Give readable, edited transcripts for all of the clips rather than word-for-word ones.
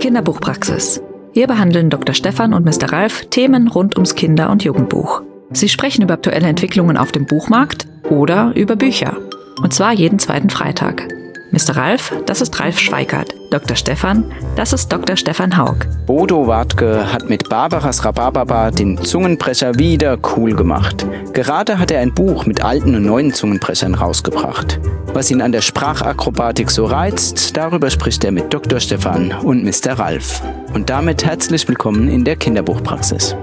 Kinderbuchpraxis. Hier behandeln Dr. Stefan und Mr. Ralf Themen rund ums Kinder- und Jugendbuch. Sie sprechen über aktuelle Entwicklungen auf dem Buchmarkt oder über Bücher. Und zwar jeden zweiten Freitag. Mr. Ralf, das ist Ralf Schweikart. Dr. Stefan, das ist Dr. Stefan Haug. Bodo Wartke hat mit Barbaras Rhabarberbar den Zungenbrecher wieder cool gemacht. Gerade hat er ein Buch mit alten und neuen Zungenbrechern rausgebracht. Was ihn an der Sprachakrobatik so reizt, darüber spricht er mit Dr. Stefan und Mr. Ralf. Und damit herzlich willkommen in der Kinderbuchpraxis.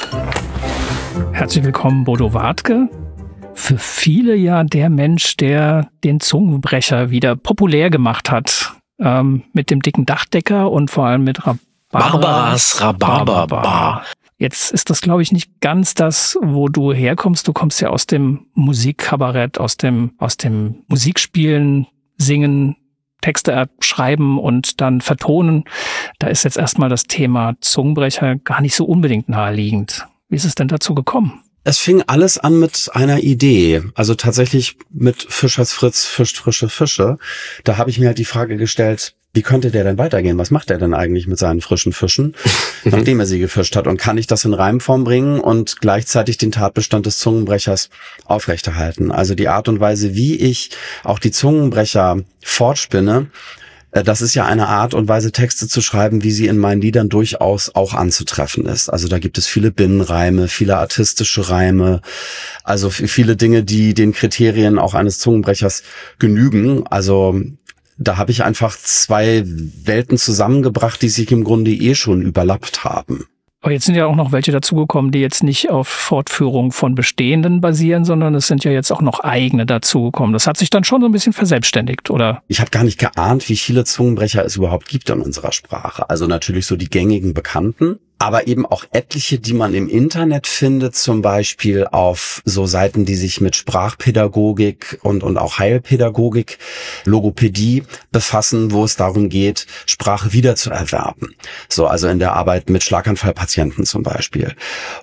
Herzlich willkommen, Bodo Wartke. Für viele ja der Mensch, der den Zungenbrecher wieder populär gemacht hat. Mit dem dicken Dachdecker und vor allem mit Barbaras Rhabarberbar. Jetzt ist das, glaube ich, nicht ganz das, wo du herkommst. Du kommst ja aus dem Musikkabarett, aus dem Musikspielen, Singen, Texte schreiben und dann vertonen. Da ist jetzt erstmal das Thema Zungenbrecher gar nicht so unbedingt naheliegend. Wie ist es denn dazu gekommen? Es fing alles an mit einer Idee, also tatsächlich mit Fischers Fritz fischt frische Fische. Da habe ich mir halt die Frage gestellt, wie könnte der denn weitergehen? Was macht er denn eigentlich mit seinen frischen Fischen, nachdem er sie gefischt hat? Und kann ich das in Reimform bringen und gleichzeitig den Tatbestand des Zungenbrechers aufrechterhalten? Also die Art und Weise, wie ich auch die Zungenbrecher fortspinne, das ist ja eine Art und Weise, Texte zu schreiben, wie sie in meinen Liedern durchaus auch anzutreffen ist. Also da gibt es viele Binnenreime, viele artistische Reime, also viele Dinge, die den Kriterien auch eines Zungenbrechers genügen. Also da habe ich einfach zwei Welten zusammengebracht, die sich im Grunde schon überlappt haben. Aber jetzt sind ja auch noch welche dazugekommen, die jetzt nicht auf Fortführung von bestehenden basieren, sondern es sind ja jetzt auch noch eigene dazugekommen. Das hat sich dann schon so ein bisschen verselbstständigt, oder? Ich habe gar nicht geahnt, wie viele Zungenbrecher es überhaupt gibt in unserer Sprache. Also natürlich so die gängigen Bekannten, aber eben auch etliche, die man im Internet findet, zum Beispiel auf so Seiten, die sich mit Sprachpädagogik und auch Heilpädagogik, Logopädie befassen, wo es darum geht, Sprache wiederzuerwerben. So, also in der Arbeit mit Schlaganfallpatienten zum Beispiel.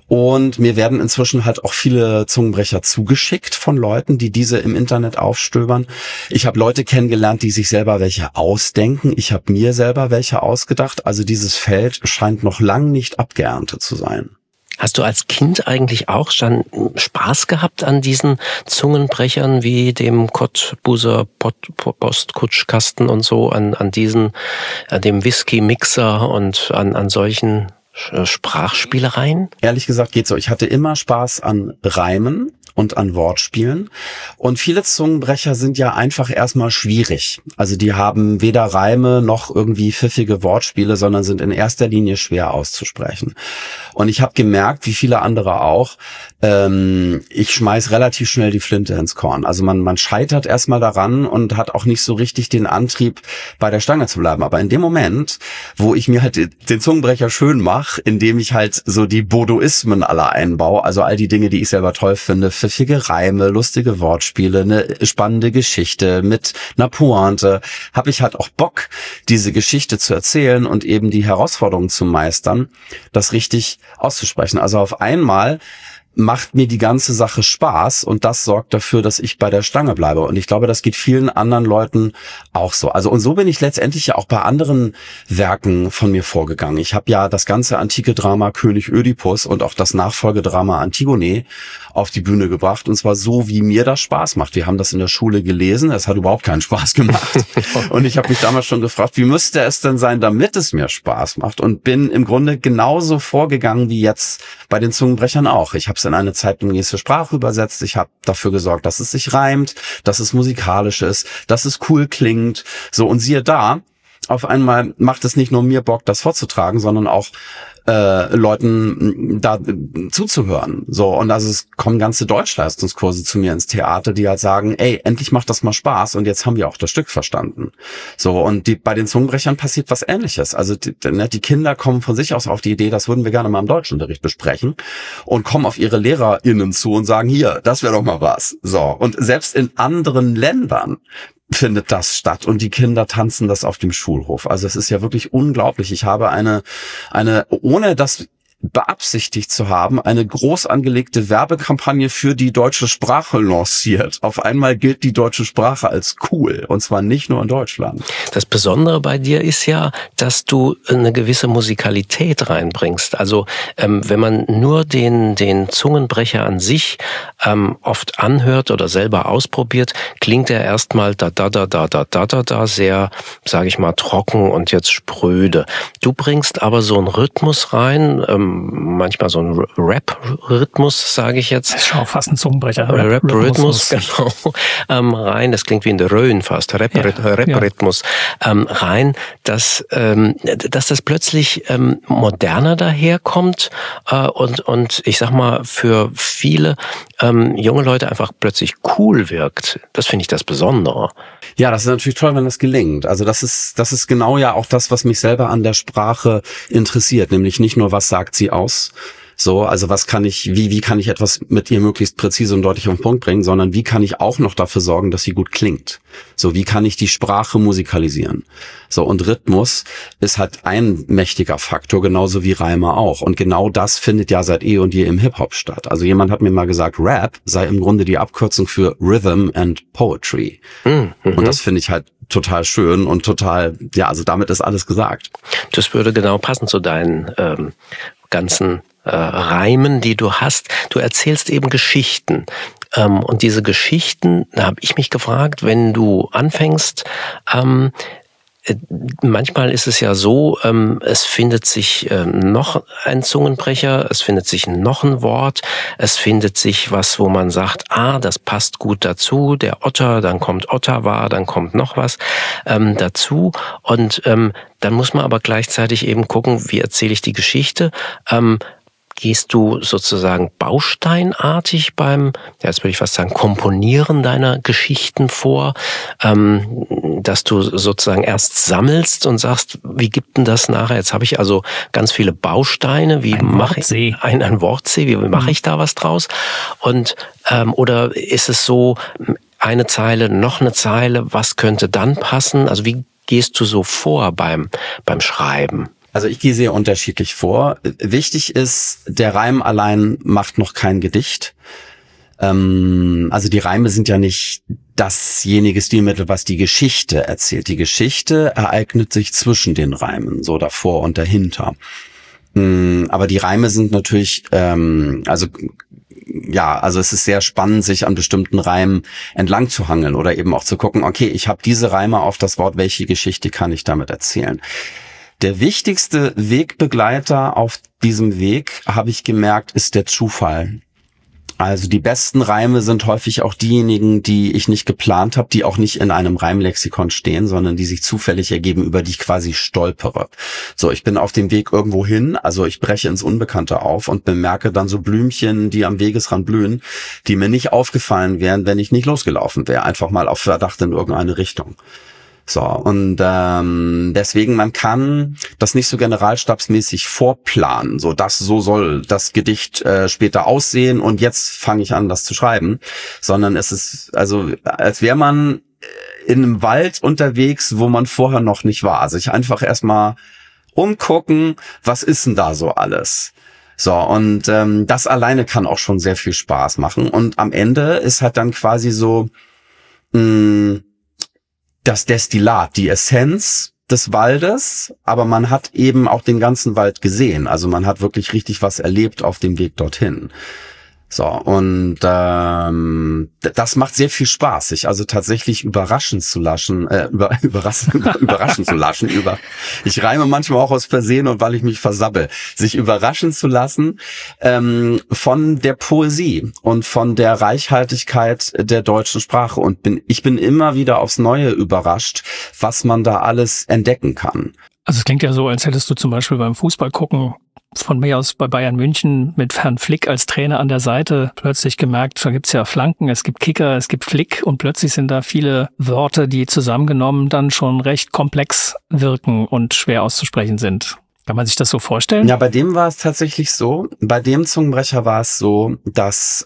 Und mir werden inzwischen halt auch viele Zungenbrecher zugeschickt von Leuten, die diese im Internet aufstöbern. Ich habe Leute kennengelernt, die sich selber welche ausdenken. Ich habe mir selber welche ausgedacht. Also dieses Feld scheint noch lang nicht abgeerntet zu sein. Hast du als Kind eigentlich auch schon Spaß gehabt an diesen Zungenbrechern wie dem Cottbuser Postkutschkasten und so, an dem Whisky-Mixer und an solchen Sprachspielereien? Ehrlich gesagt geht so. Ich hatte immer Spaß an Reimen und an Wortspielen. Und viele Zungenbrecher sind ja einfach erstmal schwierig. Also die haben weder Reime noch irgendwie pfiffige Wortspiele, sondern sind in erster Linie schwer auszusprechen. Und ich habe gemerkt, wie viele andere auch, ich schmeiß relativ schnell die Flinte ins Korn. Also man scheitert erstmal daran und hat auch nicht so richtig den Antrieb, bei der Stange zu bleiben. Aber in dem Moment, wo ich mir halt den Zungenbrecher schön mache, indem ich halt so die Bodoismen alle einbaue, also all die Dinge, die ich selber toll finde, pfiffige Reime, lustige Wortspiele, eine spannende Geschichte mit einer Pointe, habe ich halt auch Bock, diese Geschichte zu erzählen und eben die Herausforderungen zu meistern, das richtig auszusprechen. Also auf einmal macht mir die ganze Sache Spaß und das sorgt dafür, dass ich bei der Stange bleibe. Und ich glaube, das geht vielen anderen Leuten auch so. Also und so bin ich letztendlich ja auch bei anderen Werken von mir vorgegangen. Ich habe ja das ganze antike Drama König Ödipus und auch das Nachfolgedrama Antigone auf die Bühne gebracht und zwar so, wie mir das Spaß macht. Wir haben das in der Schule gelesen, es hat überhaupt keinen Spaß gemacht. Und ich habe mich damals schon gefragt, wie müsste es denn sein, damit es mir Spaß macht? Und bin im Grunde genauso vorgegangen wie jetzt bei den Zungenbrechern auch. Ich habe es in eine zeitgemäße Sprache übersetzt. Ich habe dafür gesorgt, dass es sich reimt, dass es musikalisch ist, dass es cool klingt. So, und siehe da, auf einmal macht es nicht nur mir Bock, das vorzutragen, sondern auch Leuten da zuzuhören. So, und also es kommen ganze Deutschleistungskurse zu mir ins Theater, die halt sagen, ey, endlich macht das mal Spaß und jetzt haben wir auch das Stück verstanden. So, und bei den Zungenbrechern passiert was Ähnliches. Also die Kinder kommen von sich aus auf die Idee, das würden wir gerne mal im Deutschunterricht besprechen und kommen auf ihre LehrerInnen zu und sagen, hier, das wäre doch mal was. So, und selbst in anderen Ländern findet das statt und die Kinder tanzen das auf dem Schulhof. Also es ist ja wirklich unglaublich. Ich habe eine, ohne dass beabsichtigt zu haben, eine groß angelegte Werbekampagne für die deutsche Sprache lanciert. Auf einmal gilt die deutsche Sprache als cool, und zwar nicht nur in Deutschland. Das Besondere bei dir ist ja, dass du eine gewisse Musikalität reinbringst. Also wenn man nur den Zungenbrecher an sich oft anhört oder selber ausprobiert, klingt er erstmal da sehr, sage ich mal, trocken und jetzt spröde. Du bringst aber so einen Rhythmus rein, manchmal so einen Rap-Rhythmus, sage ich jetzt. Das ist schon fast ein Zungenbrecher. Rap-Rhythmus, genau, rein. Das klingt wie in der Rhön fast. Rap-Rhythmus rein, dass das plötzlich moderner daherkommt und ich sag mal für viele junge Leute einfach plötzlich cool wirkt. Das finde ich das Besondere. Ja, das ist natürlich toll, wenn das gelingt. Also das ist genau ja auch das, was mich selber an der Sprache interessiert, nämlich nicht nur, was sagt sie aus, so, also wie kann ich etwas mit ihr möglichst präzise und deutlich auf den Punkt bringen, sondern wie kann ich auch noch dafür sorgen, dass sie gut klingt. So, wie kann ich die Sprache musikalisieren? So, und Rhythmus ist halt ein mächtiger Faktor, genauso wie Reime auch. Und genau das findet ja seit eh und je im Hip-Hop statt. Also jemand hat mir mal gesagt, Rap sei im Grunde die Abkürzung für Rhythm and Poetry. Und das finde ich halt total schön und total, ja, also damit ist alles gesagt. Das würde genau passen zu deinen ganzen Reimen, die du hast. Du erzählst eben Geschichten. Und diese Geschichten, da habe ich mich gefragt, wenn du anfängst, manchmal ist es ja so, es findet sich noch ein Zungenbrecher, es findet sich noch ein Wort, es findet sich was, wo man sagt, das passt gut dazu, der Otter, dann kommt Ottawa, dann kommt noch was dazu. Und dann muss man aber gleichzeitig eben gucken, wie erzähle ich die Geschichte. Gehst du sozusagen bausteinartig beim, jetzt würde ich fast sagen, Komponieren deiner Geschichten vor, dass du sozusagen erst sammelst und sagst, wie gibt denn das nachher? Jetzt habe ich also ganz viele Bausteine, wie mache ich ein Wortsee, wie mache ich da was draus? Und oder ist es so, eine Zeile, noch eine Zeile, was könnte dann passen? Also wie gehst du so vor beim Schreiben? Also ich gehe sehr unterschiedlich vor. Wichtig ist, der Reim allein macht noch kein Gedicht. Also die Reime sind ja nicht dasjenige Stilmittel, was die Geschichte erzählt. Die Geschichte ereignet sich zwischen den Reimen, so davor und dahinter. Aber die Reime sind natürlich, also es ist sehr spannend, sich an bestimmten Reimen entlang zu hangeln oder eben auch zu gucken, okay, ich habe diese Reime auf das Wort, welche Geschichte kann ich damit erzählen? Der wichtigste Wegbegleiter auf diesem Weg, habe ich gemerkt, ist der Zufall. Also die besten Reime sind häufig auch diejenigen, die ich nicht geplant habe, die auch nicht in einem Reimlexikon stehen, sondern die sich zufällig ergeben, über die ich quasi stolpere. So, ich bin auf dem Weg irgendwo hin, also ich breche ins Unbekannte auf und bemerke dann so Blümchen, die am Wegesrand blühen, die mir nicht aufgefallen wären, wenn ich nicht losgelaufen wäre, einfach mal auf Verdacht in irgendeine Richtung. So, und deswegen, man kann das nicht so generalstabsmäßig vorplanen, so soll das Gedicht später aussehen und jetzt fange ich an, das zu schreiben, sondern es ist, also als wäre man in einem Wald unterwegs, wo man vorher noch nicht war. Sich einfach erstmal umgucken, was ist denn da so alles? So, und das alleine kann auch schon sehr viel Spaß machen. Und am Ende ist halt dann quasi so das Destillat, die Essenz des Waldes, aber man hat eben auch den ganzen Wald gesehen. Also man hat wirklich richtig was erlebt auf dem Weg dorthin. So, und das macht sehr viel Spaß, sich also tatsächlich überraschen zu lassen. Ich reime manchmal auch aus Versehen und weil ich mich versabbel. Sich überraschen zu lassen von der Poesie und von der Reichhaltigkeit der deutschen Sprache. Und ich bin immer wieder aufs Neue überrascht, was man da alles entdecken kann. Also es klingt ja so, als hättest du zum Beispiel beim Fußball gucken von mir aus bei Bayern München mit Herrn Flick als Trainer an der Seite plötzlich gemerkt, da gibt's ja Flanken, es gibt Kicker, es gibt Flick und plötzlich sind da viele Wörter, die zusammengenommen dann schon recht komplex wirken und schwer auszusprechen sind. Kann man sich das so vorstellen? Ja, bei dem war es tatsächlich so. Bei dem Zungenbrecher war es so, dass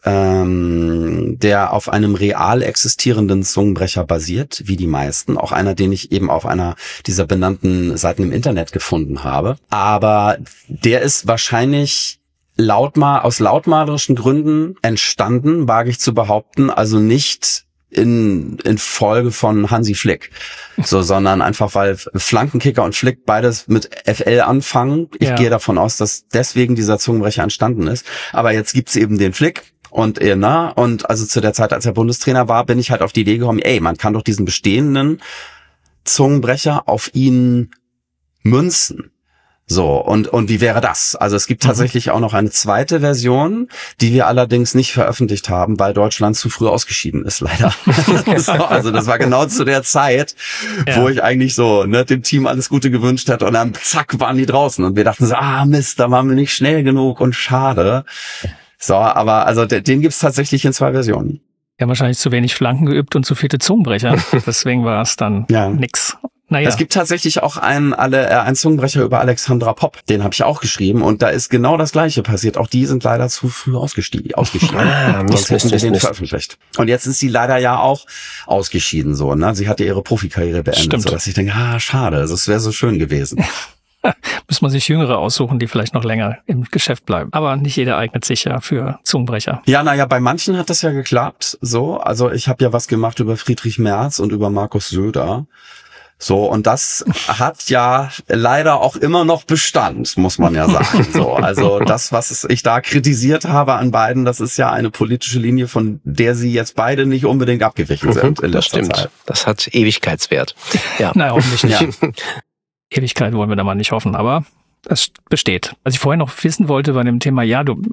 der auf einem real existierenden Zungenbrecher basiert, wie die meisten. Auch einer, den ich eben auf einer dieser benannten Seiten im Internet gefunden habe. Aber der ist wahrscheinlich aus lautmalerischen Gründen entstanden, wage ich zu behaupten. Also nicht in Folge von Hansi Flick, sondern einfach, weil Flankenkicker und Flick beides mit FL anfangen. Ich gehe davon aus, dass deswegen dieser Zungenbrecher entstanden ist. Aber jetzt gibt's eben den Flick und also zu der Zeit, als er Bundestrainer war, bin ich halt auf die Idee gekommen, man kann doch diesen bestehenden Zungenbrecher auf ihn münzen. So, und wie wäre das? Also es gibt tatsächlich auch noch eine zweite Version, die wir allerdings nicht veröffentlicht haben, weil Deutschland zu früh ausgeschieden ist, leider. So, also das war genau zu der Zeit, wo ich eigentlich so dem Team alles Gute gewünscht hätte und dann zack, waren die draußen und wir dachten so, Mist, da waren wir nicht schnell genug und schade. So, aber also den gibt's tatsächlich in 2 Versionen. Ja, wahrscheinlich zu wenig Flanken geübt und zu viele Zungenbrecher. Deswegen war es dann nix. Naja. Es gibt tatsächlich auch einen Zungenbrecher über Alexandra Popp, den habe ich auch geschrieben und da ist genau das Gleiche passiert. Auch die sind leider zu früh ausgeschieden. Sonst hätten wir den veröffentlicht. Und jetzt ist sie leider ja auch ausgeschieden so. Ne? Sie hatte ihre Profikarriere beendet, sodass ich denke, schade, das wäre so schön gewesen. Muss man sich Jüngere aussuchen, die vielleicht noch länger im Geschäft bleiben. Aber nicht jeder eignet sich ja für Zungenbrecher. Ja, bei manchen hat das ja geklappt. So, also ich habe ja was gemacht über Friedrich Merz und über Markus Söder. So, und das hat ja leider auch immer noch Bestand, muss man ja sagen. So, also das, was ich da kritisiert habe an beiden, das ist ja eine politische Linie, von der sie jetzt beide nicht unbedingt abgewichen sind in letzter Zeit. Das hat Ewigkeitswert. Ja. Naja, hoffentlich nicht. Ewigkeit wollen wir da mal nicht hoffen, aber es besteht. Was ich vorher noch wissen wollte bei dem Thema,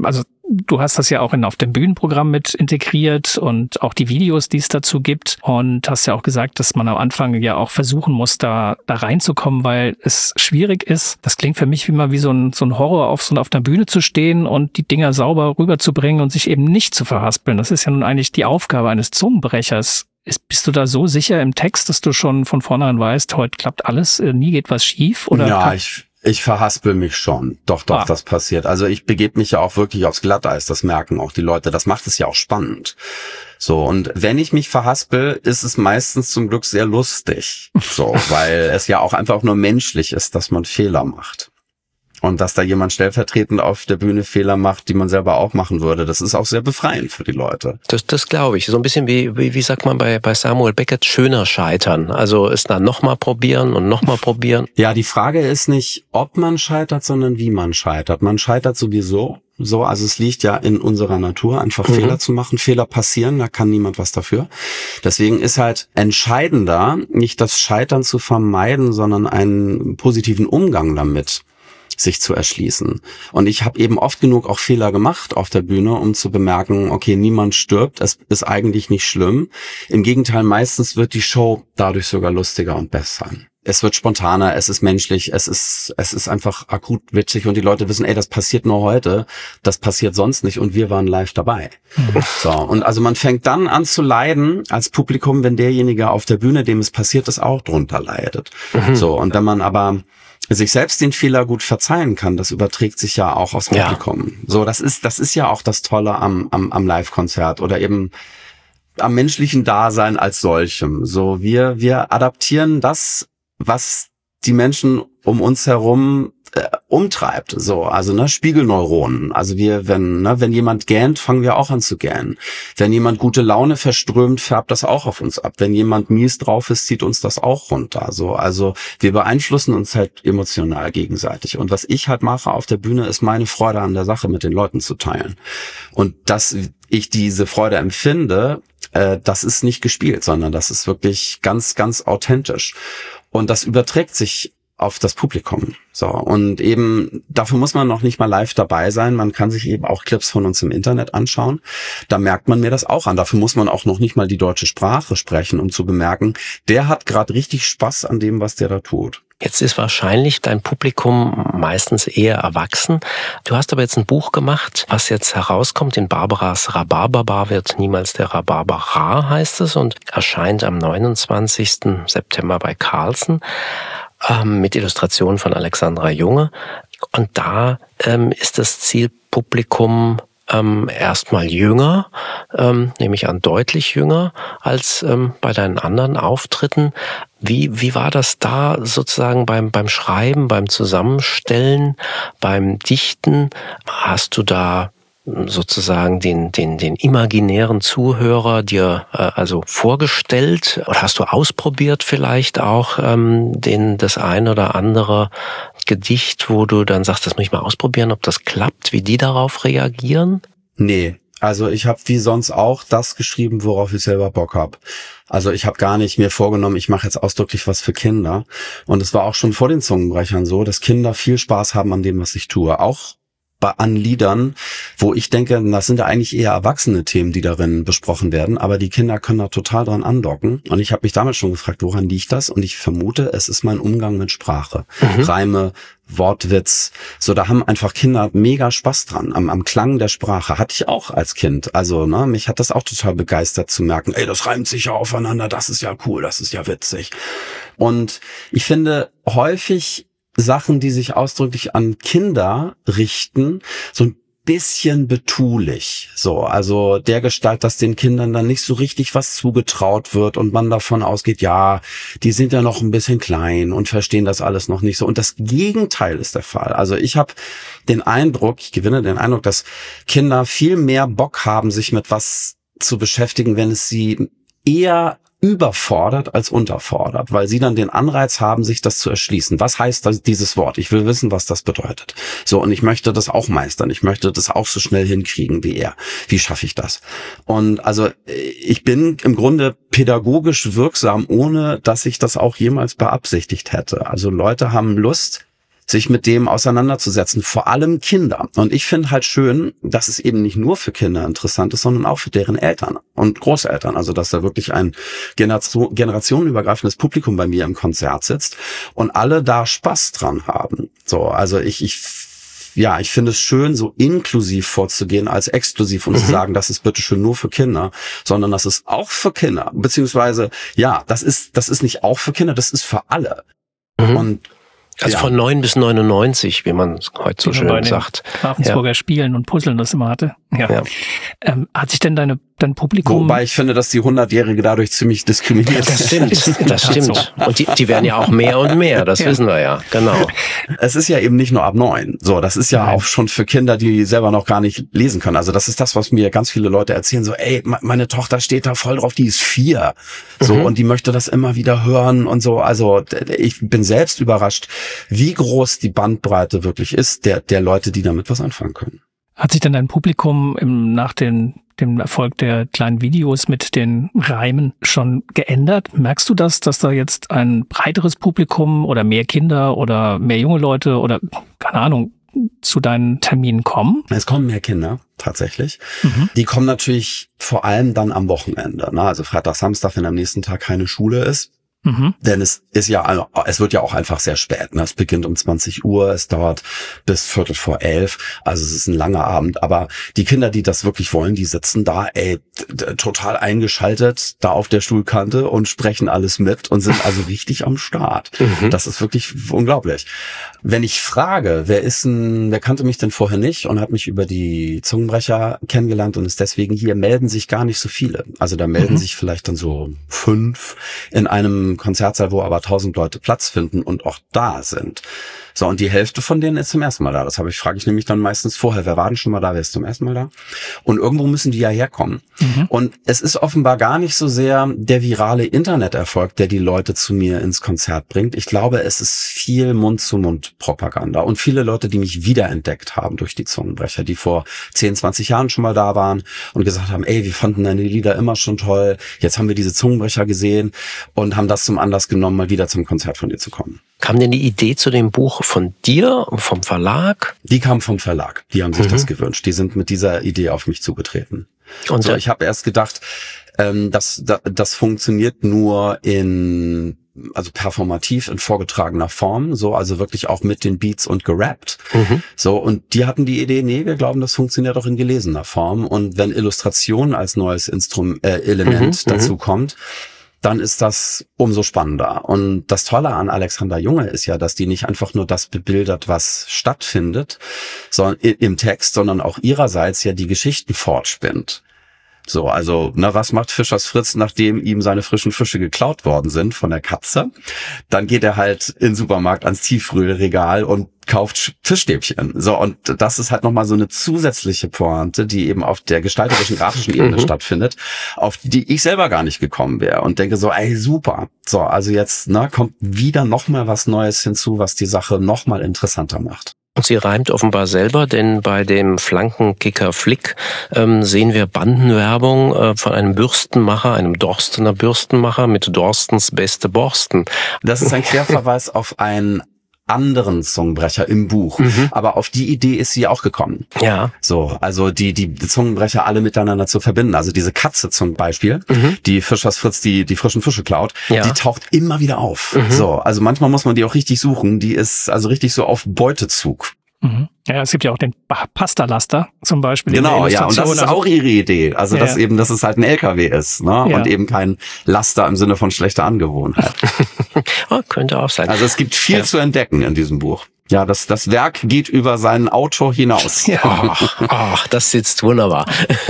du hast das ja auch auf dem Bühnenprogramm mit integriert und auch die Videos, die es dazu gibt, und hast ja auch gesagt, dass man am Anfang ja auch versuchen muss, da reinzukommen, weil es schwierig ist. Das klingt für mich wie so ein Horror, auf der Bühne zu stehen und die Dinger sauber rüberzubringen und sich eben nicht zu verhaspeln. Das ist ja nun eigentlich die Aufgabe eines Zungenbrechers. Bist du da so sicher im Text, dass du schon von vornherein weißt, heute klappt alles, nie geht was schief? Oder ja, ich verhaspel mich schon. Doch, das passiert. Also ich begebe mich ja auch wirklich aufs Glatteis. Das merken auch die Leute. Das macht es ja auch spannend. So, und wenn ich mich verhaspel, ist es meistens zum Glück sehr lustig. So, weil es ja auch einfach nur menschlich ist, dass man Fehler macht. Und dass da jemand stellvertretend auf der Bühne Fehler macht, die man selber auch machen würde, das ist auch sehr befreiend für die Leute. Das glaube ich. So ein bisschen wie sagt man bei Samuel Beckett, schöner scheitern. Also es dann nochmal probieren und nochmal probieren. Ja, die Frage ist nicht, ob man scheitert, sondern wie man scheitert. Man scheitert sowieso. So, also es liegt ja in unserer Natur, einfach Fehler zu machen. Fehler passieren, da kann niemand was dafür. Deswegen ist halt entscheidender, nicht das Scheitern zu vermeiden, sondern einen positiven Umgang damit sich zu erschließen. Und ich habe eben oft genug auch Fehler gemacht auf der Bühne, um zu bemerken, okay, niemand stirbt, es ist eigentlich nicht schlimm. Im Gegenteil, meistens wird die Show dadurch sogar lustiger und besser. Es wird spontaner, es ist menschlich, es ist einfach akut witzig und die Leute wissen, das passiert nur heute, das passiert sonst nicht und wir waren live dabei. So, und also man fängt dann an zu leiden als Publikum, wenn derjenige auf der Bühne, dem es passiert ist, auch drunter leidet. So, und wenn man aber sich selbst den Fehler gut verzeihen kann, das überträgt sich ja auch aufs Publikum. So, das ist ja auch das Tolle am Live-Konzert oder eben am menschlichen Dasein als solchem. So, wir adaptieren das, was die Menschen um uns herum umtreibt. So, also Spiegelneuronen. Also wenn jemand gähnt, fangen wir auch an zu gähnen. Wenn jemand gute Laune verströmt, färbt das auch auf uns ab. Wenn jemand mies drauf ist, zieht uns das auch runter. So, also wir beeinflussen uns halt emotional gegenseitig. Und was ich halt mache auf der Bühne, ist meine Freude an der Sache mit den Leuten zu teilen. Und dass ich diese Freude empfinde, das ist nicht gespielt, sondern das ist wirklich ganz, ganz authentisch. Und das überträgt sich auf das Publikum. So, und eben dafür muss man noch nicht mal live dabei sein. Man kann sich eben auch Clips von uns im Internet anschauen. Da merkt man mir das auch an. Dafür muss man auch noch nicht mal die deutsche Sprache sprechen, um zu bemerken, der hat gerade richtig Spaß an dem, was der da tut. Jetzt ist wahrscheinlich dein Publikum meistens eher erwachsen. Du hast aber jetzt ein Buch gemacht, was jetzt herauskommt in Barbaras Rhabarberbar wird niemals der Rhabarberar, heißt es, und erscheint am 29. September bei Carlsen. mit Illustrationen von Alexandra Junge. Und da ist das Zielpublikum erstmal jünger, nehme ich an, deutlich jünger als bei deinen anderen Auftritten. Wie war das da sozusagen beim Schreiben, beim Zusammenstellen, beim Dichten? Hast du da sozusagen den imaginären Zuhörer dir also vorgestellt? Oder hast du ausprobiert vielleicht auch das ein oder andere Gedicht, wo du dann sagst, das muss ich mal ausprobieren, ob das klappt, wie die darauf reagieren? Nee, also ich habe wie sonst auch das geschrieben, worauf ich selber Bock habe. Also ich habe gar nicht mir vorgenommen, ich mache jetzt ausdrücklich was für Kinder. Und es war auch schon vor den Zungenbrechern so, dass Kinder viel Spaß haben an dem, was ich tue. Auch an Liedern, wo ich denke, das sind ja eigentlich eher erwachsene Themen, die darin besprochen werden, aber die Kinder können da total dran andocken. Und ich habe mich damals schon gefragt, woran liegt das? Und ich vermute, es ist mein Umgang mit Sprache. Reime, Wortwitz, so, da haben einfach Kinder mega Spaß dran, am Klang der Sprache. Hatte ich auch als Kind. Also, mich hat das auch total begeistert zu merken, ey, das reimt sich ja aufeinander, das ist ja cool, das ist ja witzig. Und ich finde häufig Sachen, die sich ausdrücklich an Kinder richten, so ein bisschen betulich. So, also der Gestalt, dass den Kindern dann nicht so richtig was zugetraut wird und man davon ausgeht, ja, die sind ja noch ein bisschen klein und verstehen das alles noch nicht so. Und das Gegenteil ist der Fall. Also ich habe ich gewinne den Eindruck, dass Kinder viel mehr Bock haben, sich mit was zu beschäftigen, wenn es sie eher überfordert als unterfordert, weil sie dann den Anreiz haben, sich das zu erschließen. Was heißt dieses Wort? Ich will wissen, was das bedeutet. So, und ich möchte das auch meistern. Ich möchte das auch so schnell hinkriegen wie er. Wie schaffe ich das? Und also ich bin im Grunde pädagogisch wirksam, ohne dass ich das auch jemals beabsichtigt hätte. Also Leute haben Lust, sich mit dem auseinanderzusetzen, vor allem Kinder. Und ich finde halt schön, dass es eben nicht nur für Kinder interessant ist, sondern auch für deren Eltern und Großeltern. Also dass da wirklich ein generationenübergreifendes Publikum bei mir im Konzert sitzt und alle da Spaß dran haben. So, also ich finde es schön, so inklusiv vorzugehen als exklusiv und zu sagen, das ist bitteschön nur für Kinder, sondern das ist auch für Kinder. Beziehungsweise, ja, das ist nicht auch für Kinder, das ist für alle. Und also von 9 bis 99, wie man heute so schön sagt. Ravensburger Spielen und Puzzeln das immer hatte. Ja. Hat sich denn dein Publikum... Wobei ich finde, dass die 100-Jährige dadurch ziemlich diskriminiert ist. Das stimmt. Und die werden ja auch mehr und mehr, das wissen wir ja, genau. Es ist ja eben nicht nur ab 9. So, das ist ja auch schon für Kinder, die selber noch gar nicht lesen können. Also das ist das, was mir ganz viele Leute erzählen. So, ey, meine Tochter steht da voll drauf, die ist 4. So, und die möchte das immer wieder hören und so. Also ich bin selbst überrascht, wie groß die Bandbreite wirklich ist, der Leute, die damit was anfangen können. Hat sich denn dein Publikum nach dem Erfolg der kleinen Videos mit den Reimen schon geändert? Merkst du das, dass da jetzt ein breiteres Publikum oder mehr Kinder oder mehr junge Leute oder, keine Ahnung, zu deinen Terminen kommen? Es kommen mehr Kinder, tatsächlich. Die kommen natürlich vor allem dann am Wochenende. Also Freitag, Samstag, wenn am nächsten Tag keine Schule ist. Denn es wird ja auch einfach sehr spät. Es beginnt um 20 Uhr, es dauert bis 11:15. Also es ist ein langer Abend. Aber die Kinder, die das wirklich wollen, die sitzen da, total eingeschaltet, da auf der Stuhlkante und sprechen alles mit und sind also richtig am Start. Das ist wirklich unglaublich. Wenn ich frage, wer kannte mich denn vorher nicht und hat mich über die Zungenbrecher kennengelernt und ist deswegen hier, melden sich gar nicht so viele. Also da melden sich vielleicht dann so 5 in einem Konzertsaal, wo aber 1000 Leute Platz finden und auch da sind. So, und die Hälfte von denen ist zum ersten Mal da. Das frage ich nämlich dann meistens vorher, wer war denn schon mal da, wer ist zum ersten Mal da? Und irgendwo müssen die ja herkommen. Und es ist offenbar gar nicht so sehr der virale Interneterfolg, der die Leute zu mir ins Konzert bringt. Ich glaube, es ist viel Mund-zu-Mund-Propaganda und viele Leute, die mich wiederentdeckt haben durch die Zungenbrecher, die vor 10, 20 Jahren schon mal da waren und gesagt haben, ey, wir fanden deine Lieder immer schon toll, jetzt haben wir diese Zungenbrecher gesehen und haben das zum Anlass genommen, mal wieder zum Konzert von dir zu kommen. Kam denn die Idee zu dem Buch von dir, vom Verlag? Die kam vom Verlag. Die haben sich das gewünscht. Die sind mit dieser Idee auf mich zugetreten. Und so, ich habe erst gedacht, das funktioniert nur also performativ in vorgetragener Form, so, also wirklich auch mit den Beats und gerappt. So, und die hatten die Idee, nee, wir glauben, das funktioniert auch in gelesener Form. Und wenn Illustration als neues Element dazu kommt, dann ist das umso spannender. Und das Tolle an Alexander Junge ist ja, dass die nicht einfach nur das bebildert, was stattfindet, sondern im Text, sondern auch ihrerseits ja die Geschichten fortspinnt. So, also, was macht Fischers Fritz, nachdem ihm seine frischen Fische geklaut worden sind von der Katze? Dann geht er halt in den Supermarkt ans Tiefkühlregal und kauft Fischstäbchen. So, und das ist halt nochmal so eine zusätzliche Pointe, die eben auf der gestalterischen, grafischen Ebene stattfindet, auf die ich selber gar nicht gekommen wäre und denke so, ey, super. So, also jetzt, kommt wieder nochmal was Neues hinzu, was die Sache nochmal interessanter macht. Und sie reimt offenbar selber, denn bei dem Flankenkicker Flick sehen wir Bandenwerbung von einem Bürstenmacher, einem Dorstener Bürstenmacher mit Dorstens beste Borsten. Das ist ein Querverweis auf einen anderen Zungenbrecher im Buch. Aber auf die Idee ist sie auch gekommen. Ja. So, also die Zungenbrecher alle miteinander zu verbinden. Also diese Katze zum Beispiel, die Fischers Fritz die frischen Fische klaut, die taucht immer wieder auf. So, also manchmal muss man die auch richtig suchen. Die ist also richtig so auf Beutezug. Ja, es gibt ja auch den Pasta-Laster zum Beispiel. Genau, ja, und das ist auch ihre Idee. Also, dass es halt ein LKW ist, und eben kein Laster im Sinne von schlechter Angewohnheit. Könnte auch sein. Also, es gibt viel zu entdecken in diesem Buch. Ja, das Werk geht über seinen Autor hinaus. Ja. Ach, das sitzt wunderbar.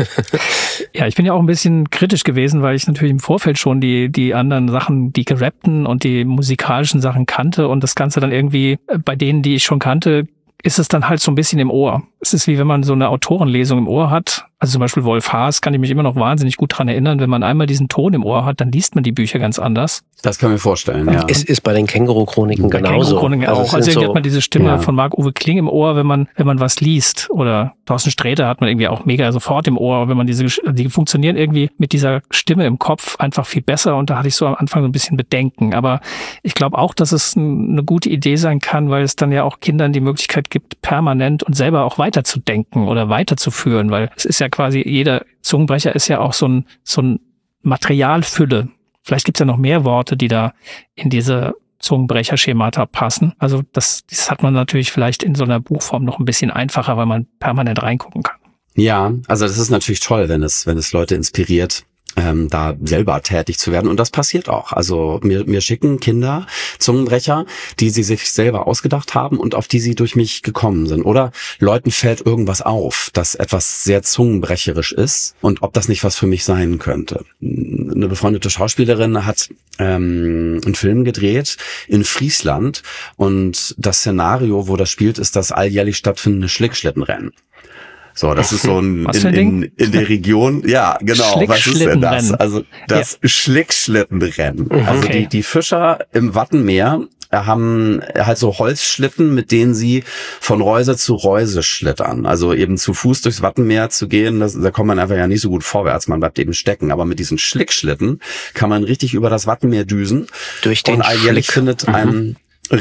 Ja, ich bin ja auch ein bisschen kritisch gewesen, weil ich natürlich im Vorfeld schon die anderen Sachen, die gerappten und die musikalischen Sachen kannte und das Ganze dann irgendwie bei denen, die ich schon kannte, ist es dann halt so ein bisschen im Ohr. Es ist wie wenn man so eine Autorenlesung im Ohr hat. Also zum Beispiel Wolf Haas kann ich mich immer noch wahnsinnig gut dran erinnern. Wenn man einmal diesen Ton im Ohr hat, dann liest man die Bücher ganz anders. Das kann ich mir vorstellen, ja. Es ist bei den Känguru-Chroniken genauso. Känguru-Chroniken auch. Also irgendwie hat man diese Stimme von Marc-Uwe Kling im Ohr, wenn man was liest. Oder Thorsten Sträter hat man irgendwie auch mega sofort im Ohr, wenn man die funktionieren irgendwie mit dieser Stimme im Kopf einfach viel besser. Und da hatte ich so am Anfang so ein bisschen Bedenken. Aber ich glaube auch, dass es eine gute Idee sein kann, weil es dann ja auch Kindern die Möglichkeit gibt, permanent und selber auch weiterzudenken oder weiterzuführen. Weil es ist ja quasi, jeder Zungenbrecher ist ja auch so ein Materialfülle. Vielleicht gibt es ja noch mehr Worte, die da in diese Zungenbrecher-Schemata passen. Also das hat man natürlich vielleicht in so einer Buchform noch ein bisschen einfacher, weil man permanent reingucken kann. Ja, also das ist natürlich toll, wenn es Leute inspiriert, da selber tätig zu werden. Und das passiert auch. Also mir schicken Kinder Zungenbrecher, die sie sich selber ausgedacht haben und auf die sie durch mich gekommen sind. Oder Leuten fällt irgendwas auf, das etwas sehr zungenbrecherisch ist und ob das nicht was für mich sein könnte. Eine befreundete Schauspielerin hat einen Film gedreht in Friesland und das Szenario, wo das spielt, ist das alljährlich stattfindende Schlickschlittenrennen. So, das ist so in der Region, ja, genau, was ist denn das? Also das Schlickschlittenrennen. Also die Fischer im Wattenmeer haben halt so Holzschlitten, mit denen sie von Reuse zu Reuse schlittern. Also eben zu Fuß durchs Wattenmeer zu gehen, da kommt man einfach ja nicht so gut vorwärts, man bleibt eben stecken. Aber mit diesen Schlickschlitten kann man richtig über das Wattenmeer düsen. Durch den und alljährlich findet ein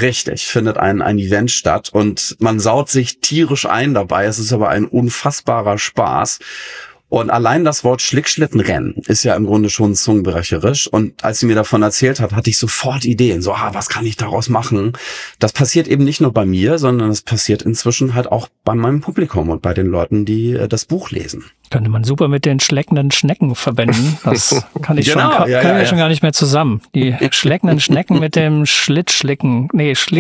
Event statt und man saut sich tierisch ein dabei. Es ist aber ein unfassbarer Spaß. Und allein das Wort Schlickschlittenrennen ist ja im Grunde schon zungenbrecherisch. Und als sie mir davon erzählt hat, hatte ich sofort Ideen. So, was kann ich daraus machen? Das passiert eben nicht nur bei mir, sondern es passiert inzwischen halt auch bei meinem Publikum und bei den Leuten, die das Buch lesen. Könnte man super mit den schleckenden Schnecken verbinden. Das kann ich schon gar nicht mehr zusammen. Die schleckenden Schnecken mit dem Schlickschlitten.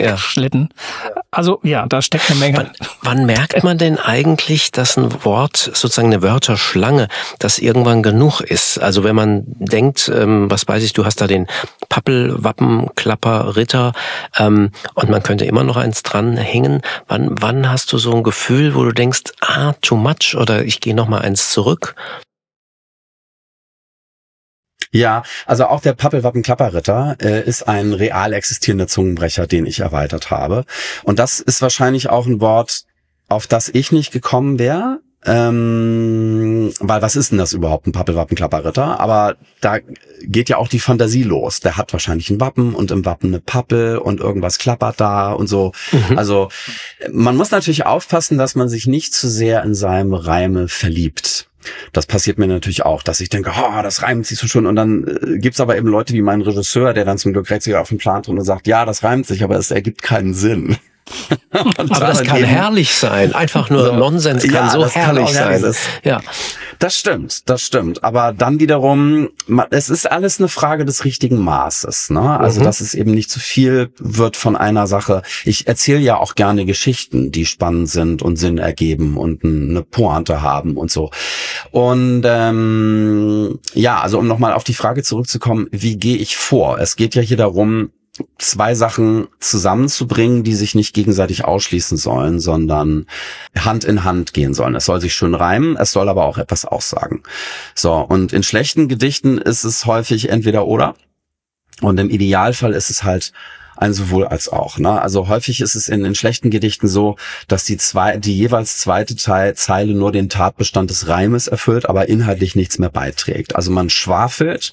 Also ja, da steckt eine Menge. Wann merkt man denn eigentlich, dass ein Wort, sozusagen eine Wörterschlange, das irgendwann genug ist? Also wenn man denkt, was weiß ich, du hast da den Pappel, Wappen, Klapper, Ritter und man könnte immer noch eins dranhängen. Wann hast du so ein Gefühl, wo du denkst, too much oder ich gehe noch mal eins zurück? Ja, also auch der Pappelwappen-Klapperritter ist ein real existierender Zungenbrecher, den ich erweitert habe. Und das ist wahrscheinlich auch ein Wort, auf das ich nicht gekommen wäre. Weil was ist denn das überhaupt, ein Pappelwappen-Klapperritter? Aber da geht ja auch die Fantasie los. Der hat wahrscheinlich ein Wappen und im Wappen eine Pappel und irgendwas klappert da und so. Also man muss natürlich aufpassen, dass man sich nicht zu sehr in seinem Reime verliebt. Das passiert mir natürlich auch, dass ich denke, das reimt sich so schön. Und dann gibt's aber eben Leute wie mein Regisseur, der dann zum Glück recht sich auf den Plan drin und sagt, ja, das reimt sich, aber es ergibt keinen Sinn. Aber das kann herrlich sein. Einfach nur Nonsens kann so herrlich sein. Ja. Das stimmt. Aber dann wiederum, es ist alles eine Frage des richtigen Maßes, ne? Also, dass es eben nicht zu viel wird von einer Sache. Ich erzähle ja auch gerne Geschichten, die spannend sind und Sinn ergeben und eine Pointe haben und so. Und also um nochmal auf die Frage zurückzukommen, wie gehe ich vor? Es geht ja hier darum, zwei Sachen zusammenzubringen, die sich nicht gegenseitig ausschließen sollen, sondern Hand in Hand gehen sollen. Es soll sich schön reimen, es soll aber auch etwas aussagen. So, und in schlechten Gedichten ist es häufig entweder oder. Und im Idealfall ist es halt ein sowohl als auch. Ne? Also häufig ist es in den schlechten Gedichten so, dass die jeweils zweite Zeile nur den Tatbestand des Reimes erfüllt, aber inhaltlich nichts mehr beiträgt. Also man schwafelt,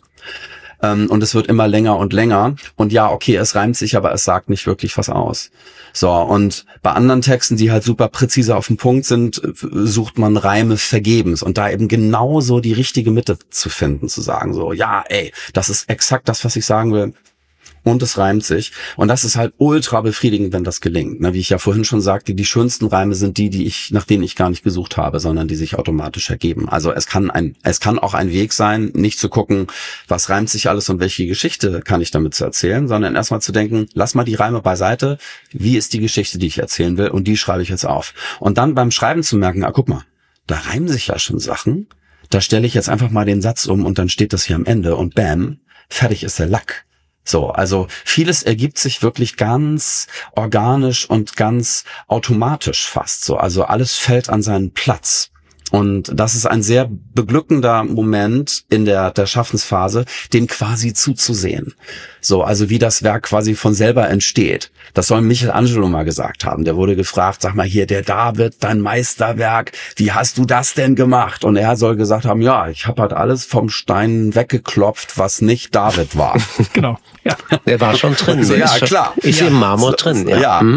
und es wird immer länger und länger. Und ja, okay, es reimt sich, aber es sagt nicht wirklich was aus. So, und bei anderen Texten, die halt super präzise auf den Punkt sind, sucht man Reime vergebens. Und da eben genauso die richtige Mitte zu finden, zu sagen so, ja, ey, das ist exakt das, was ich sagen will. Und es reimt sich. Und das ist halt ultra befriedigend, wenn das gelingt. Wie ich ja vorhin schon sagte, die schönsten Reime sind die nach denen ich gar nicht gesucht habe, sondern die sich automatisch ergeben. Also es kann auch ein Weg sein, nicht zu gucken, was reimt sich alles und welche Geschichte kann ich damit zu erzählen, sondern erstmal zu denken, lass mal die Reime beiseite. Wie ist die Geschichte, die ich erzählen will? Und die schreibe ich jetzt auf. Und dann beim Schreiben zu merken, guck mal, da reimen sich ja schon Sachen. Da stelle ich jetzt einfach mal den Satz um und dann steht das hier am Ende und bam, fertig ist der Lack. So, also vieles ergibt sich wirklich ganz organisch und ganz automatisch fast so. Also alles fällt an seinen Platz. Und das ist ein sehr beglückender Moment in der Schaffensphase, dem quasi zuzusehen. So, also wie das Werk quasi von selber entsteht. Das soll Michelangelo mal gesagt haben. Der wurde gefragt, sag mal hier, der David, dein Meisterwerk, wie hast du das denn gemacht? Und er soll gesagt haben, ja, ich habe halt alles vom Stein weggeklopft, was nicht David war. Genau, ja. Der war schon drin. So, ja, klar. Ist im Marmor drin, ja. Ja.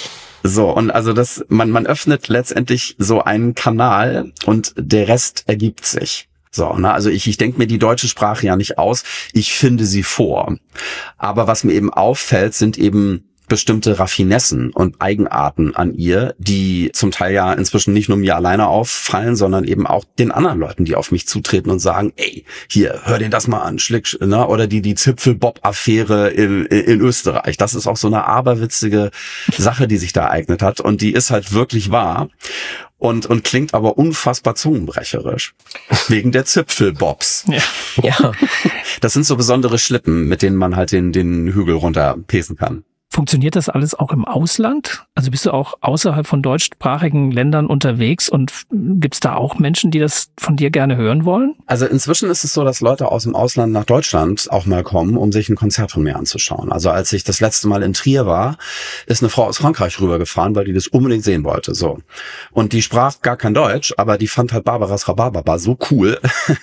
So, und also man öffnet letztendlich so einen Kanal und der Rest ergibt sich. So, also ich denke mir die deutsche Sprache ja nicht aus, ich finde sie vor. Aber was mir eben auffällt, sind eben bestimmte Raffinessen und Eigenarten an ihr, die zum Teil ja inzwischen nicht nur mir alleine auffallen, sondern eben auch den anderen Leuten, die auf mich zutreten und sagen, ey, hier, hör dir das mal an, Schlick, ne? Oder die Zipfel-Bob-Affäre in Österreich. Das ist auch so eine aberwitzige Sache, die sich da ereignet hat und die ist halt wirklich wahr. Und klingt aber unfassbar zungenbrecherisch. Wegen der Zipfelbobs. Ja. Das sind so besondere Schlippen, mit denen man halt den Hügel runterpesen kann. Funktioniert das alles auch im Ausland? Also bist du auch außerhalb von deutschsprachigen Ländern unterwegs und gibt's da auch Menschen, die das von dir gerne hören wollen? Also inzwischen ist es so, dass Leute aus dem Ausland nach Deutschland auch mal kommen, um sich ein Konzert von mir anzuschauen. Also als ich das letzte Mal in Trier war, ist eine Frau aus Frankreich rübergefahren, weil die das unbedingt sehen wollte. So. Und die sprach gar kein Deutsch, aber die fand halt Barbaras Rhabarbaba so cool,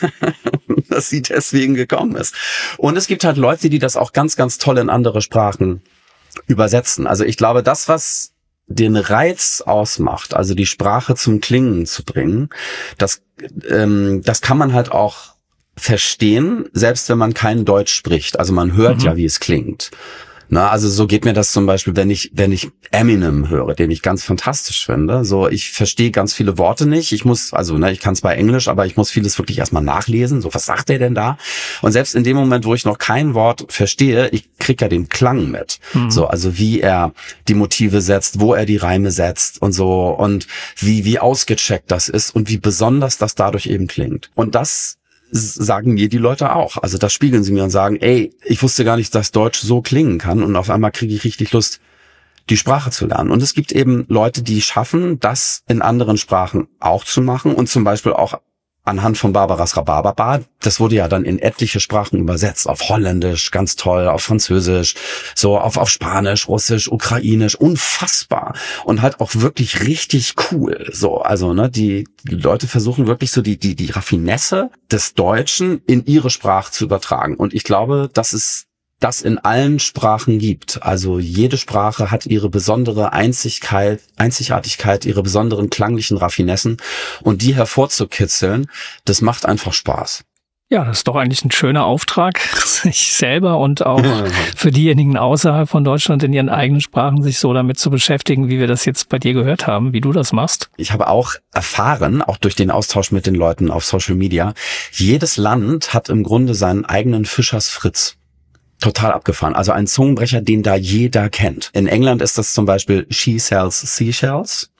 dass sie deswegen gekommen ist. Und es gibt halt Leute, die das auch ganz, ganz toll in andere Sprachen übersetzen. Also ich glaube, das, was den Reiz ausmacht, also die Sprache zum Klingen zu bringen, das kann man halt auch verstehen, selbst wenn man kein Deutsch spricht. Also man hört ja, wie es klingt. Na, also so geht mir das zum Beispiel, wenn ich Eminem höre, den ich ganz fantastisch finde. So, ich verstehe ganz viele Worte nicht. Ich kann es bei Englisch, aber ich muss vieles wirklich erstmal nachlesen. So, was sagt er denn da? Und selbst in dem Moment, wo ich noch kein Wort verstehe, ich krieg ja den Klang mit. So, also wie er die Motive setzt, wo er die Reime setzt und so und wie ausgecheckt das ist und wie besonders das dadurch eben klingt. Und das sagen mir die Leute auch. Also das spiegeln sie mir und sagen, ey, ich wusste gar nicht, dass Deutsch so klingen kann und auf einmal kriege ich richtig Lust, die Sprache zu lernen. Und es gibt eben Leute, die schaffen, das in anderen Sprachen auch zu machen und zum Beispiel auch anhand von Barbaras Rhabarbaba, das wurde ja dann in etliche Sprachen übersetzt, auf Holländisch, ganz toll, auf Französisch, so auf Spanisch, Russisch, Ukrainisch, unfassbar und halt auch wirklich richtig cool. So, also die Leute versuchen wirklich so die Raffinesse des Deutschen in ihre Sprache zu übertragen. Und ich glaube, dass es das in allen Sprachen gibt. Also jede Sprache hat ihre besondere Einzigartigkeit, ihre besonderen klanglichen Raffinessen und die hervorzukitzeln, das macht einfach Spaß. Ja, das ist doch eigentlich ein schöner Auftrag, sich selber und auch für diejenigen außerhalb von Deutschland in ihren eigenen Sprachen sich so damit zu beschäftigen, wie wir das jetzt bei dir gehört haben, wie du das machst. Ich habe auch erfahren, auch durch den Austausch mit den Leuten auf Social Media, jedes Land hat im Grunde seinen eigenen Fischers Fritz. Total abgefahren. Also ein Zungenbrecher, den da jeder kennt. In England ist das zum Beispiel She Sells Seashells.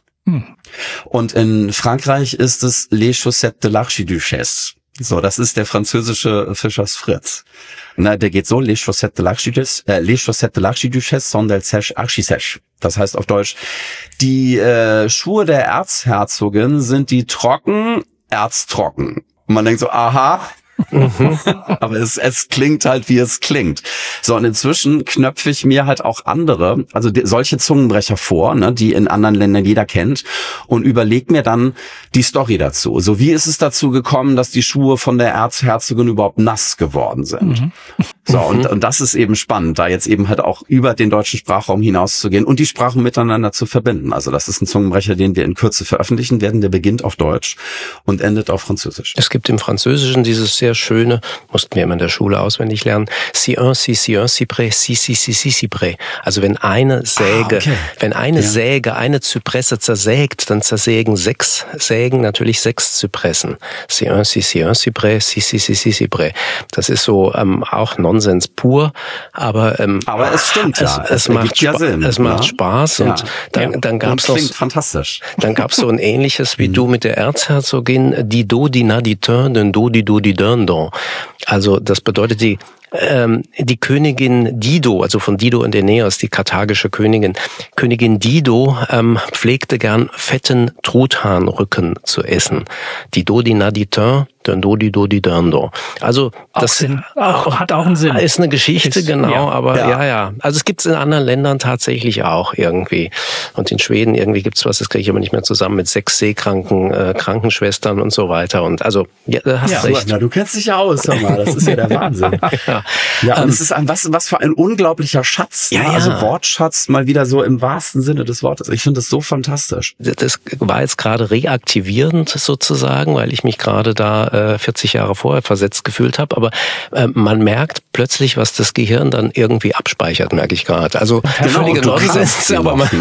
Und in Frankreich ist es Les Chaussettes de l'Archiduchesse. So, das ist der französische Fischers Fritz. Na, der geht so, Les Chaussettes de l'Archiduchesse sont des sèches archi-sèches. Das heißt auf Deutsch, die Schuhe der Erzherzogin sind die trocken, erztrocken. Und man denkt so, aha. Aber es klingt halt, wie es klingt. So, und inzwischen knöpfe ich mir halt auch andere, also solche Zungenbrecher vor, ne, die in anderen Ländern jeder kennt, und überlege mir dann die Story dazu. So, wie ist es dazu gekommen, dass die Schuhe von der Erzherzogin überhaupt nass geworden sind? So, und das ist eben spannend, da jetzt eben halt auch über den deutschen Sprachraum hinauszugehen und die Sprachen miteinander zu verbinden. Also das ist ein Zungenbrecher, den wir in Kürze veröffentlichen werden. Der beginnt auf Deutsch und endet auf Französisch. Es gibt im Französischen dieses sehr schöne, mussten wir immer in der Schule auswendig lernen, si un, si près, si près. Also wenn eine Säge, Säge eine Zypresse zersägt, dann zersägen 6 Sägen natürlich 6 Zypressen. Si un, si près, si près. Das ist so auch Nonsens pur, aber es stimmt ja. Es macht Sinn. Es macht Spaß und dann gab's noch fantastisch. Dann gab's so ein ähnliches wie du mit der Erzherzogin, die do di na di turn, den do di dun don. Also das bedeutet die Königin Dido, also von Dido und Aeneas, die karthagische Königin Dido pflegte gern fetten Truthahnrücken zu essen. Dido di na di turn, dann do di dun don. Also das hat auch einen Sinn. Ist eine Geschichte, genau, aber ja. Also es gibt's in anderen Ländern tatsächlich auch irgendwie. Und in Schweden irgendwie gibt's was, das kriege ich aber nicht mehr zusammen, mit 6 seekranken Krankenschwestern und so weiter. Und also, da hast recht. Na, du kennst dich ja aus, sag mal, das ist ja der Wahnsinn. Ja, und es ist was für ein unglaublicher Schatz. Ja. Also Wortschatz mal wieder so im wahrsten Sinne des Wortes. Ich finde das so fantastisch. Das war jetzt gerade reaktivierend sozusagen, weil ich mich gerade da 40 Jahre vorher versetzt gefühlt habe. Aber man merkt plötzlich, was das Gehirn dann irgendwie abspeichert, merke ich gerade. Also völlige Nonsens,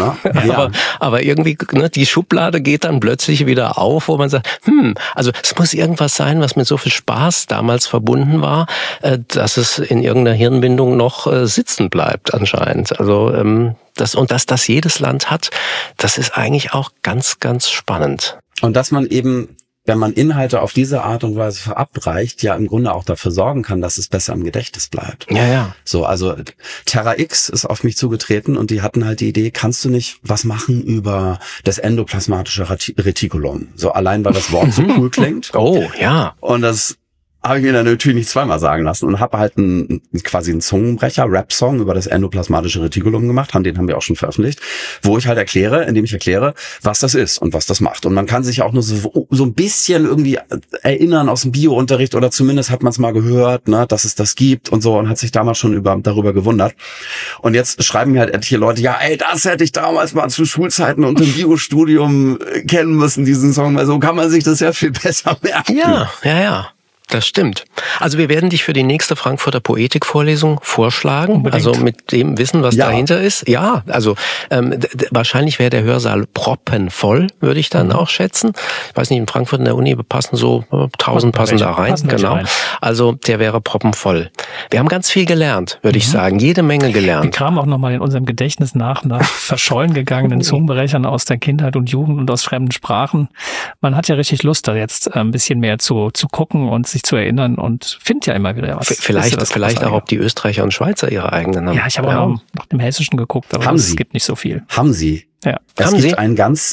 aber irgendwie, ne, die Schublade geht dann plötzlich wieder auf, wo man sagt, also es muss irgendwas sein, was mit so viel Spaß damals verbunden war, dass es in irgendeiner Hirnbindung noch sitzen bleibt anscheinend. Also dass das jedes Land hat, das ist eigentlich auch ganz, ganz spannend. Und dass man eben, wenn man Inhalte auf diese Art und Weise verabreicht, ja im Grunde auch dafür sorgen kann, dass es besser im Gedächtnis bleibt. Ja. So, also Terra X ist auf mich zugetreten und die hatten halt die Idee, kannst du nicht was machen über das endoplasmatische Retikulum? So allein, weil das Wort so cool klingt. Oh, ja. Und das habe ich mir dann natürlich nicht zweimal sagen lassen und habe halt quasi einen Zungenbrecher, Rap-Song über das endoplasmatische Retikulum gemacht, den haben wir auch schon veröffentlicht, wo ich halt indem ich erkläre, was das ist und was das macht. Und man kann sich auch nur so ein bisschen irgendwie erinnern aus dem Bio-Unterricht oder zumindest hat man es mal gehört, ne, dass es das gibt und so und hat sich damals schon darüber gewundert. Und jetzt schreiben mir halt etliche Leute, ja, das hätte ich damals mal zu Schulzeiten und im Bio-Studium kennen müssen, diesen Song, weil so kann man sich das ja viel besser merken. Ja. Das stimmt. Also wir werden dich für die nächste Frankfurter Poetikvorlesung vorschlagen. Unbedingt. Also mit dem Wissen, was dahinter ist. Ja, also wahrscheinlich wäre der Hörsaal proppenvoll, würde ich dann auch schätzen. Ich weiß nicht, in Frankfurt in der Uni passen so 1000 passen da rein. Genau. Also der wäre proppenvoll. Wir haben ganz viel gelernt, würde ich sagen. Jede Menge gelernt. Wir kramen auch nochmal in unserem Gedächtnis nach verschollen gegangenen Zungenbrechern aus der Kindheit und Jugend und aus fremden Sprachen. Man hat ja richtig Lust, da jetzt ein bisschen mehr zu gucken und sich zu erinnern und findet ja immer wieder was. Vielleicht auch, ob die Österreicher und Schweizer ihre eigenen haben. Ja, ich habe auch noch nach dem Hessischen geguckt, aber es gibt nicht so viel. Haben sie? Ja. Es gibt einen ganz,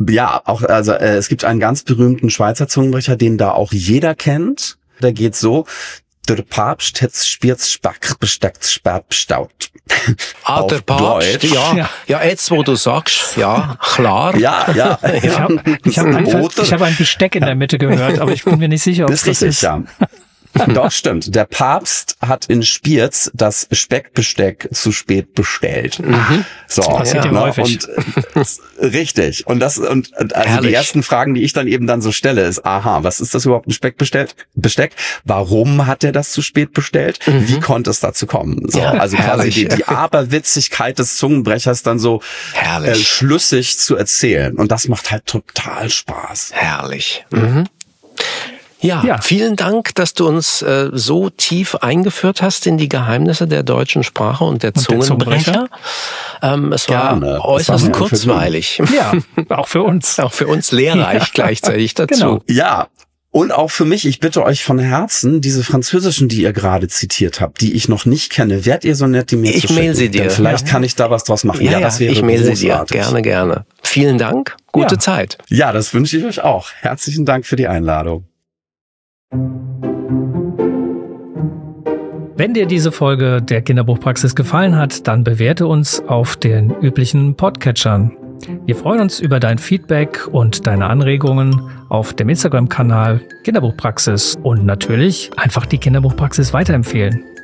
es gibt einen ganz berühmten Schweizer Zungenbrecher, den da auch jeder kennt. Der geht so: Der Papst hat Spirz Spack besteckt Sperrt bestaut. Der Papst, ja, jetzt wo du sagst, ja, klar. Ja. Ich hab ein Besteck in der Mitte gehört, aber ich bin mir nicht sicher, ob das ist. Ja. Doch, stimmt. Der Papst hat in Spiez das Speckbesteck zu spät bestellt. So, das passiert ja häufig. Und richtig. Und also Herrlich. die ersten Fragen, die ich dann so stelle, ist, aha, was ist das überhaupt, ein Speckbesteck? Warum hat er das zu spät bestellt? Wie konnte es dazu kommen? So, Ja, also quasi herrlich. die Aberwitzigkeit des Zungenbrechers dann so schlüssig zu erzählen. Und das macht halt total Spaß. Herrlich. Ja, vielen Dank, dass du uns so tief eingeführt hast in die Geheimnisse der deutschen Sprache und der Zungenbrecher. Es war Gerne. äußerst kurzweilig. Ja, auch für uns. Auch für uns lehrreich gleichzeitig dazu. Genau. Ja. Und auch für mich, ich bitte euch von Herzen, diese französischen, die ihr gerade zitiert habt, die ich noch nicht kenne, wärt ihr so nett, die mir zu schicken? Ich mail sie dir. Denn vielleicht kann ich da was draus machen. Ja, das wäre ich mail sie dir. großartig. Gerne. Vielen Dank. Gute Zeit. Ja, das wünsche ich euch auch. Herzlichen Dank für die Einladung. Wenn dir diese Folge der Kinderbuchpraxis gefallen hat, dann bewerte uns auf den üblichen Podcatchern. Wir freuen uns über dein Feedback und deine Anregungen auf dem Instagram-Kanal Kinderbuchpraxis und natürlich einfach die Kinderbuchpraxis weiterempfehlen.